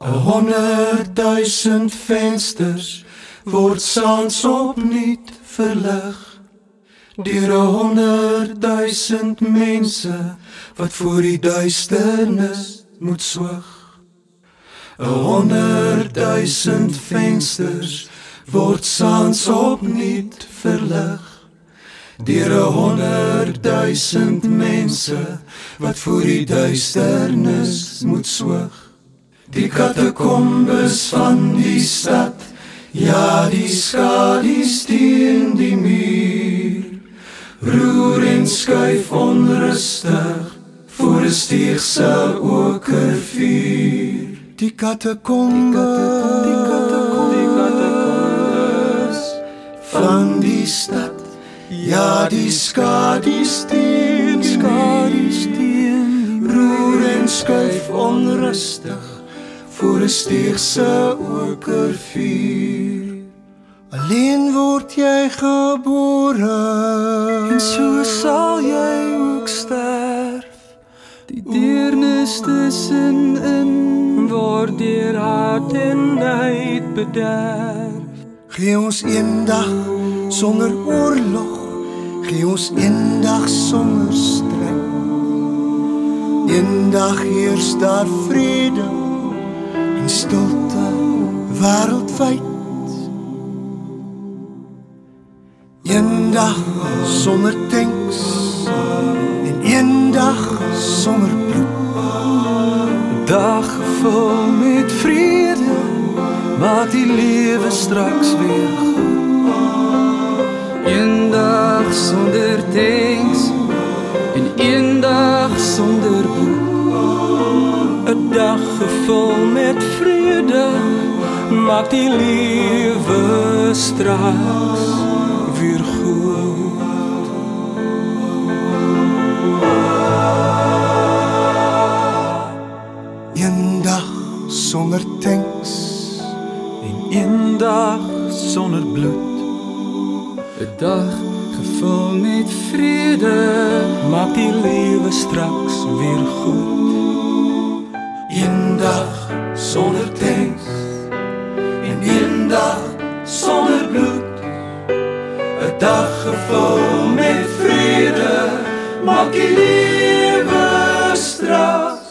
100.000 vensters word saans opnuut verlig deur 100.000 mense wat voor die duisternis moet swig. 100.000 vensters word saans opnuut verlig deur 100.000 mense wat voor die duisternis moet swig. Die katakombes van die stad, ja die skadies teen die muur, roer en skuif onrustig voor 'n steegse okervuur. Die katakombes van die stad, ja die skadies teen die muur, roer en skuif onrustig voor 'n steegse okervuur. Alleen word jy gebore, en so sal jy ook sterf. Die deernis tussenin word deur haat en nyd bederf. Gee ons eendag sonder oorlog, gee ons eendag sonder stryd. Eendag heers daar vrede en stilte wêreldwyd. Eendag sonder tanks en eendag sonder bloed. 'n Dag gevul met vrede maak die lewe straks weer goed. Eendag sonder tanks en eendag sonder bloed. 'n Dag gevul met vrede maak die lewe straks weer goed. Eendag sonder tanks en eendag sonder bloed. 'n Dag gevul met vrede maak die lewe straks weer goed. Eendag sonder tanks en eendag sonder bloed. 'n Dag gevul met vrede maak die lewe straks